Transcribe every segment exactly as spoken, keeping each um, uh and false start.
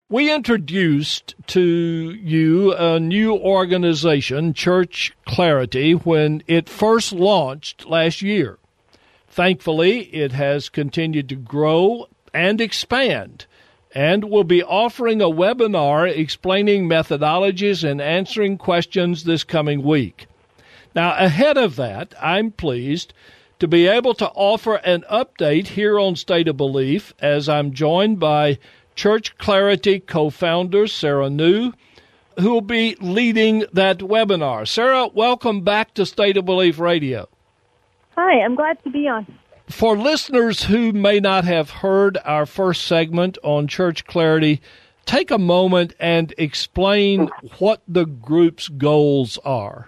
We introduced to you a new organization, Church Clarity, when it first launched last year. Thankfully, it has continued to grow and expand, and will be offering a webinar explaining methodologies and answering questions this coming week. Now, ahead of that, I'm pleased to be able to offer an update here on State of Belief as I'm joined by Church Clarity co-founder Sarah New, who will be leading that webinar. Sarah, welcome back to State of Belief Radio. Hi, I'm glad to be on. For listeners who may not have heard our first segment on Church Clarity, take a moment and explain what the group's goals are.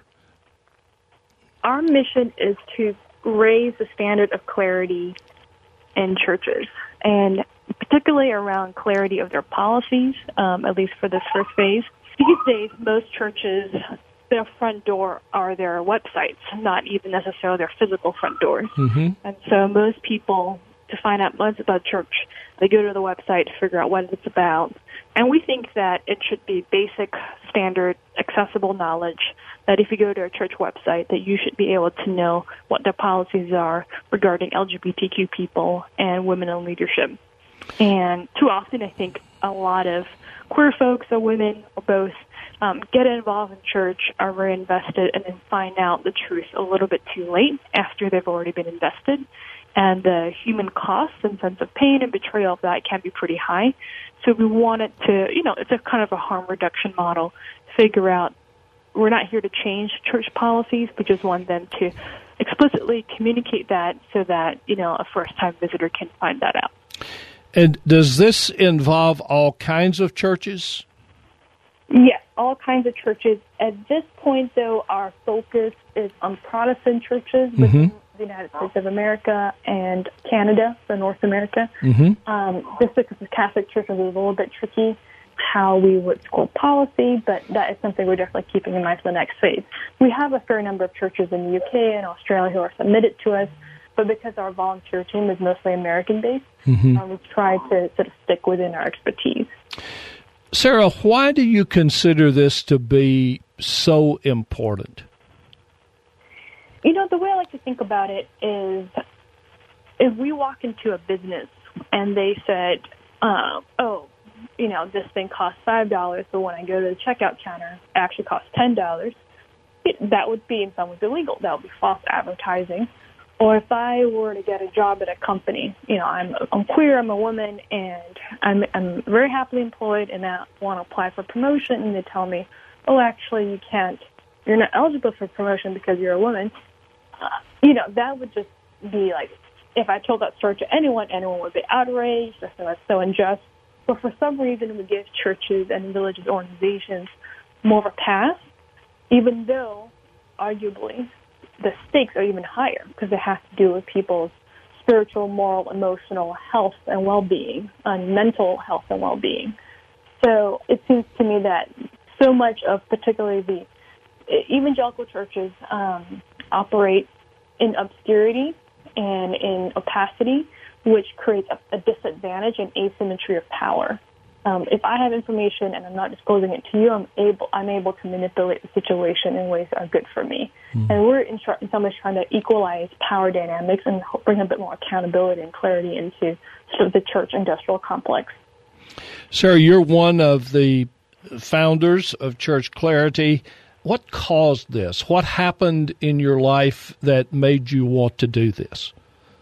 Our mission is to raise the standard of clarity in churches, and particularly around clarity of their policies, um, at least for this first phase. These days, most churches, their front door are their websites, not even necessarily their physical front doors. Mm-hmm. And so most people, to find out what's about church, they go to the website to figure out what it's about. And we think that it should be basic, standard, accessible knowledge that if you go to a church website, that you should be able to know what their policies are regarding L G B T Q people and women in leadership. And too often, I think a lot of queer folks or women or both um, get involved in church, are very invested, and then find out the truth a little bit too late after they've already been invested. And the human cost and sense of pain and betrayal of that can be pretty high. So we wanted to, you know, it's a kind of a harm reduction model to figure out we're not here to change church policies, we just want them to explicitly communicate that so that, you know, a first-time visitor can find that out. And does this involve all kinds of churches? Yes, all kinds of churches. At this point, though, our focus is on Protestant churches mm-hmm. within the United States of America and Canada, so North America. Mm-hmm. Um, just because the Catholic churches is a little bit tricky how we would score policy, but that is something we're definitely keeping in mind for the next phase. We have a fair number of churches in the U K and Australia who are submitted to us, but because our volunteer team is mostly American-based, mm-hmm. um, we try to sort of stick within our expertise. Sarah, why do you consider this to be so important? You know, the way I like to think about it is if we walk into a business and they said, uh, oh, you know, this thing costs five dollars, but when I go to the checkout counter, it actually costs ten dollars, it, that would be in some ways illegal. That would be false advertising. Or if I were to get a job at a company, you know, I'm I'm queer, I'm a woman, and I'm I'm very happily employed, and I want to apply for promotion, and they tell me, oh, actually, you can't, you're not eligible for promotion because you're a woman. Uh, you know, that would just be like, if I told that story to anyone, anyone would be outraged. I feel that's so unjust. But for some reason, we give churches and religious organizations more of a pass, even though, arguably, the stakes are even higher because it has to do with people's spiritual, moral, emotional health and well-being, and mental health and well-being. So it seems to me that so much of particularly the evangelical churches um, operate in obscurity and in opacity, which creates a, a disadvantage and asymmetry of power. Um, if I have information and I'm not disclosing it to you, I'm able I'm able to manipulate the situation in ways that are good for me. Mm-hmm. And we're in, in some ways trying to equalize power dynamics and bring a bit more accountability and clarity into sort of the church industrial complex. Sarah, you're one of the founders of Church Clarity. What caused this? What happened in your life that made you want to do this?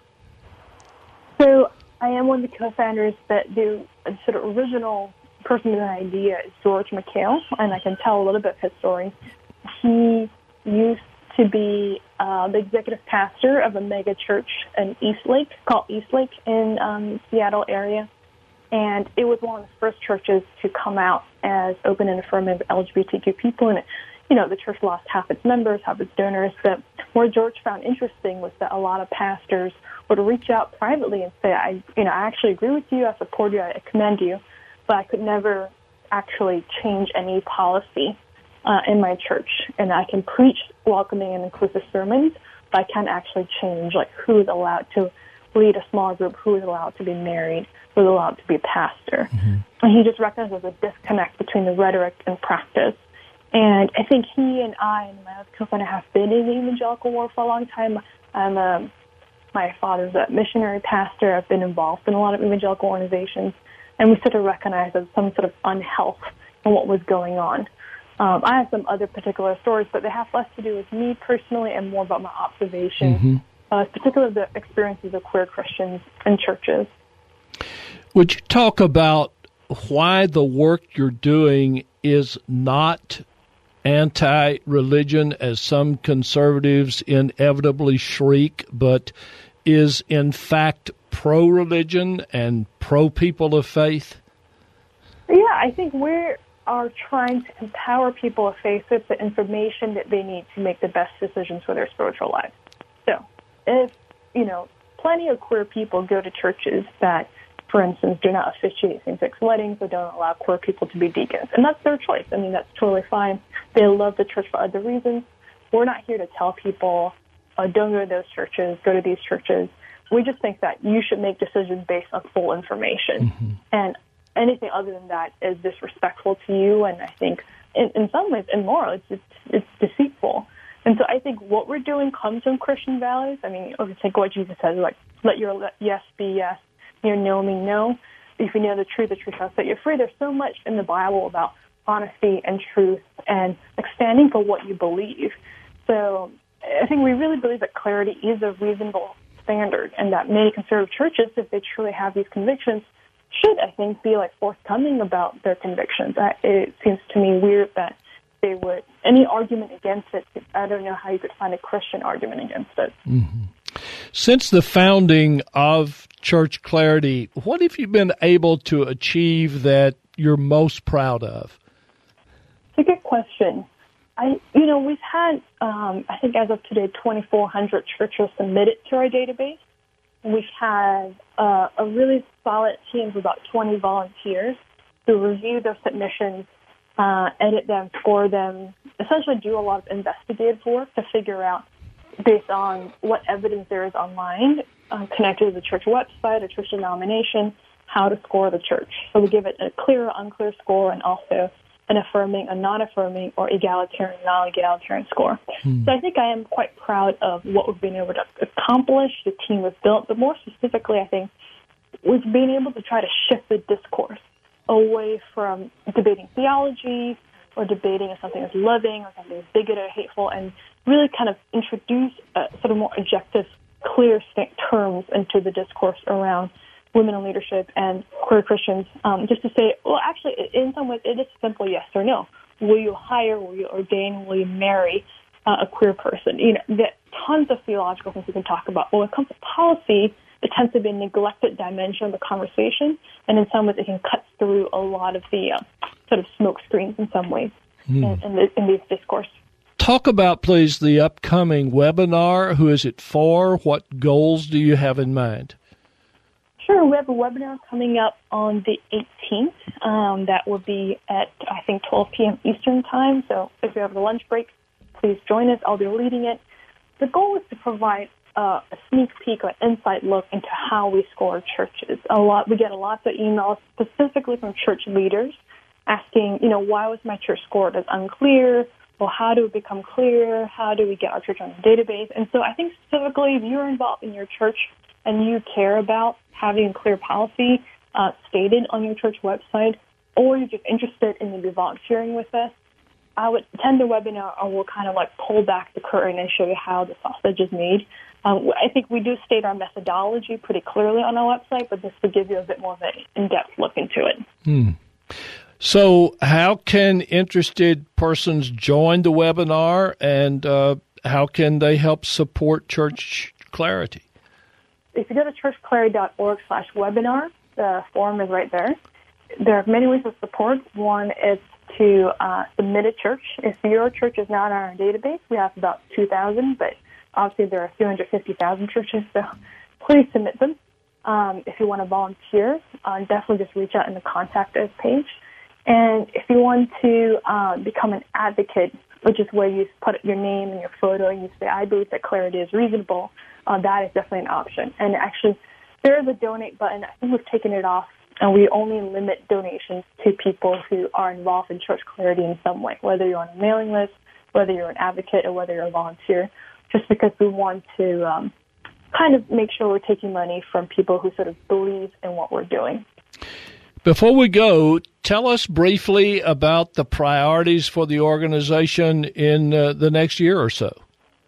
So I am one of the co-founders that do a sort of original person with an idea is George McHale, and I can tell a little bit of his story. He used to be uh, the executive pastor of a mega church in Eastlake, called Eastlake in um, Seattle area, and it was one of the first churches to come out as open and affirming of L G B T Q people, and it, you know, the church lost half its members, half its donors, but what George found interesting was that a lot of pastors would reach out privately and say, I, you know, I actually agree with you, I support you, I commend you, but I could never actually change any policy uh, in my church. And I can preach welcoming and inclusive sermons, but I can't actually change, like, who is allowed to lead a small group, who is allowed to be married, was allowed to be a pastor. Mm-hmm. And he just recognized there's a disconnect between the rhetoric and practice. And I think he and I and my other co-founder have been in the evangelical world for a long time. I'm a, my father's a missionary pastor. I've been involved in a lot of evangelical organizations. And we sort of recognize there's some sort of unhealth in what was going on. Um, I have some other particular stories, but they have less to do with me personally and more about my observations, mm-hmm. uh, particularly the experiences of queer Christians in churches. Would you talk about why the work you're doing is not anti-religion, as some conservatives inevitably shriek, but is in fact pro-religion and pro-people of faith? Yeah, I think we're are trying to empower people of faith with the information that they need to make the best decisions for their spiritual lives. So if, you know, plenty of queer people go to churches that, for instance, do not officiate same-sex weddings or don't allow queer people to be deacons, and that's their choice. I mean, that's totally fine. They love the church for other reasons. We're not here to tell people, uh, don't go to those churches, go to these churches. We just think that you should make decisions based on full information. Mm-hmm. And anything other than that is disrespectful to you, and I think in, in some ways immoral. It's, it's it's deceitful. And so I think what we're doing comes from Christian values. I mean, okay, take what Jesus says, like, let your yes be yes, your no mean no. If you know the truth, the truth shall set you free. There's so much in the Bible about honesty and truth and like, standing for what you believe. So I think we really believe that clarity is a reasonable standard, and that many conservative churches, if they truly have these convictions, should, I think, be like forthcoming about their convictions. I, it seems to me weird that they would, any argument against it, I don't know how you could find a Christian argument against it. Mm-hmm. Since the founding of Church Clarity, what have you been able to achieve that you're most proud of? It's a good question. I, you know, we've had, um, I think as of today, twenty-four hundred churches submitted to our database. We have uh, a really solid team of about twenty volunteers who review their submissions, uh, edit them, score them, essentially do a lot of investigative work to figure out, based on what evidence there is online, uh, connected to the church website, a church denomination, how to score the church. So we give it a clear or unclear score, and also an affirming, a non-affirming, or egalitarian, non-egalitarian score. Hmm. So I think I am quite proud of what we've been able to accomplish, the team was built, but more specifically, I think we've been able to try to shift the discourse away from debating theology or debating if something is loving or something is bigoted or hateful, and really kind of introduce a sort of more objective, clear terms into the discourse around women in leadership and queer Christians, um, just to say, well, actually, in some ways, it is simple yes or no. Will you hire, will you ordain, will you marry uh, a queer person? You know, there are tons of theological things we can talk about. But when it comes to policy, it tends to be a neglected dimension of the conversation, and in some ways, it can cut through a lot of the uh, sort of smoke screens in some ways mm. in, in, the, in these discourse. Talk about, please, the upcoming webinar. Who is it for? What goals do you have in mind? Sure. We have a webinar coming up on the eighteenth. Um, that will be at, I think, twelve p.m. Eastern Time. So if you have a lunch break, please join us. I'll be leading it. The goal is to provide uh, a sneak peek or inside look into how we score churches. A lot, we get lots of emails specifically from church leaders asking, you know, why was my church scored as unclear? Well, how do we become clear? How do we get our church on the database? And so I think specifically if you're involved in your church and you care about having a clear policy uh, stated on your church website, or you're just interested in maybe volunteering with us, I would attend the webinar, and we'll kind of like pull back the curtain and show you how the sausage is made. Um, I think we do state our methodology pretty clearly on our website, but this would give you a bit more of an in-depth look into it. Hmm. So how can interested persons join the webinar, and uh, how can they help support Church Clarity? If you go to churchclarity.org slash webinar, the form is right there. There are many ways of support. One is to uh, submit a church. If your church is not on our database, we have about two thousand, but obviously there are two hundred fifty thousand churches, so please submit them. Um, if you want to volunteer, uh, definitely just reach out in the Contact Us page. And if you want to uh, become an advocate, which is where you put your name and your photo and you say, I believe that clarity is reasonable, uh, that is definitely an option. And actually, there is a donate button. I think we've taken it off, and we only limit donations to people who are involved in Church Clarity in some way, whether you're on a mailing list, whether you're an advocate, or whether you're a volunteer, just because we want to um, kind of make sure we're taking money from people who sort of believe in what we're doing. Before we go, tell us briefly about the priorities for the organization in uh, the next year or so.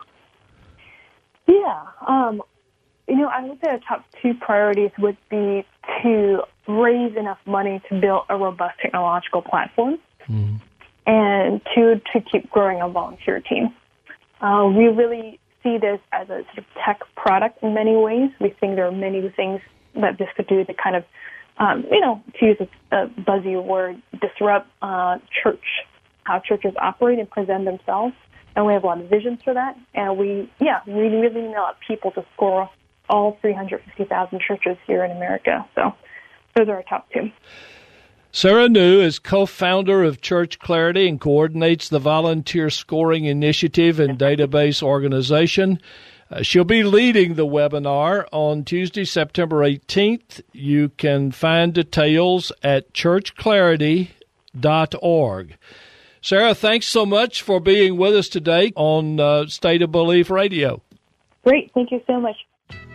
Yeah. Um, you know, I would say our top two priorities would be to raise enough money to build a robust technological platform, mm-hmm. and two, to keep growing a volunteer team. Uh, we really see this as a sort of tech product in many ways. We think there are many things that this could do to kind of Um, you know, to use a, a buzzy word, disrupt uh, church, how churches operate and present themselves. And we have a lot of visions for that. And we, yeah, we really need a lot of people to score all three hundred fifty thousand churches here in America. So those are our top two. Sarah New is co-founder of Church Clarity and coordinates the Volunteer Scoring Initiative and Database Organization. Uh, she'll be leading the webinar on Tuesday, September eighteenth. You can find details at church clarity dot org. Sarah, thanks so much for being with us today on uh, State of Belief Radio. Great. Thank you so much.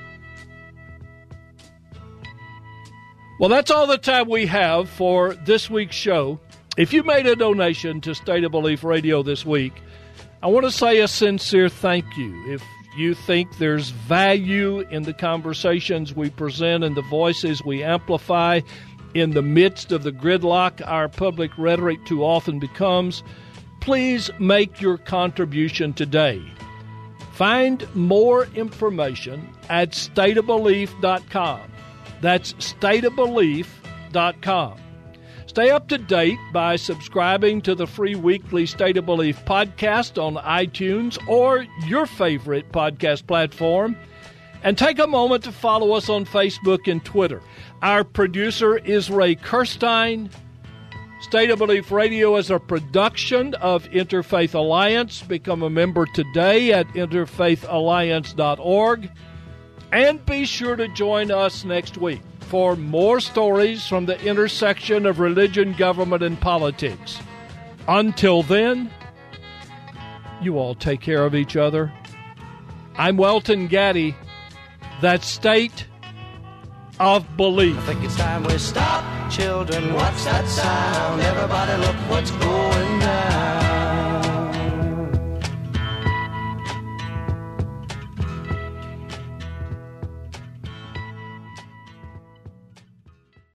Well, that's all the time we have for this week's show. If you made a donation to State of Belief Radio this week, I want to say a sincere thank you. If you think there's value in the conversations we present and the voices we amplify in the midst of the gridlock our public rhetoric too often becomes, please make your contribution today. Find more information at state of belief dot com. That's state of belief dot com. Stay up to date by subscribing to the free weekly State of Belief podcast on iTunes or your favorite podcast platform. And take a moment to follow us on Facebook and Twitter. Our producer is Ray Kirstein. State of Belief Radio is a production of Interfaith Alliance. Become a member today at interfaith alliance dot org. And be sure to join us next week for more stories from the intersection of religion, government, and politics. Until then, you all take care of each other. I'm Welton Gaddy. That's State of Belief. I think it's time we stop. Children, what's that sound? Everybody look what's going down.